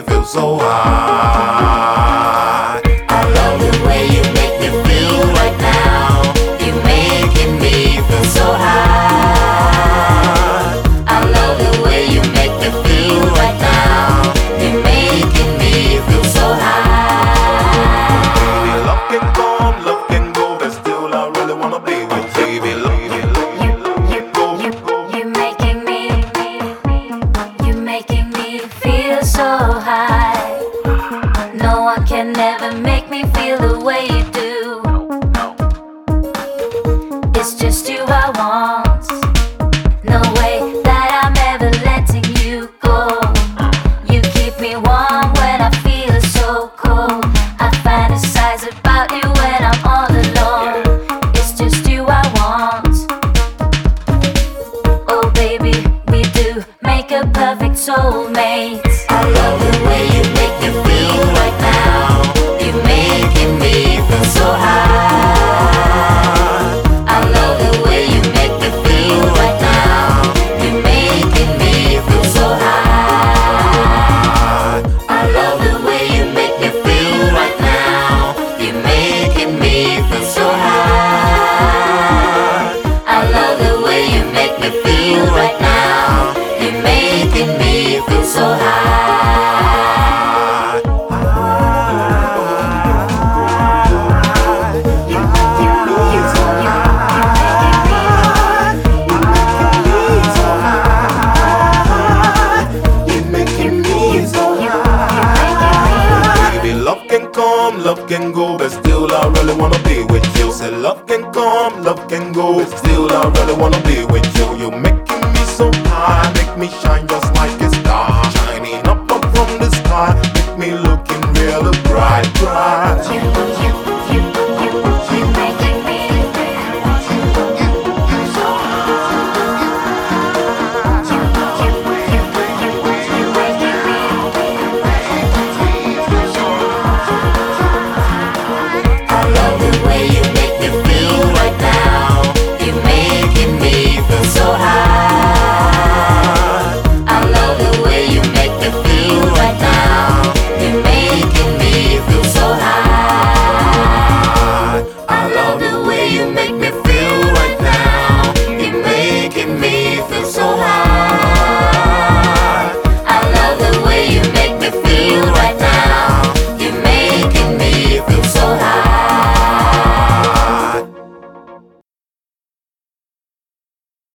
feel so high. I love the way you make me feel right now. You're making me feel so high. I love the way you make me feel right now. You're making me feel so high. Baby, love can come, love can go, but still I really wanna be with you. Baby, love so high. No one can ever make me feel the way you do. It's just you I want. No way that I'm ever letting you go. You keep me warm when I feel so cold. I fantasize about you when I'm all alone. It's just you I want. Oh baby, we do make a perfect soulmate. I love the way you make me feel right now. You're making me feel so high. I love the way you make me feel right now. You're making me feel so high. I love the way you make me feel right now. You're making me feel so high. I love the way you make me feel right now. You're making me feel so high. Love can go, but still I really wanna be with you. Say love can come, love can go, but still I really wanna be with you. You're making me so high, make me shine just like a star, shining up from the sky, make me look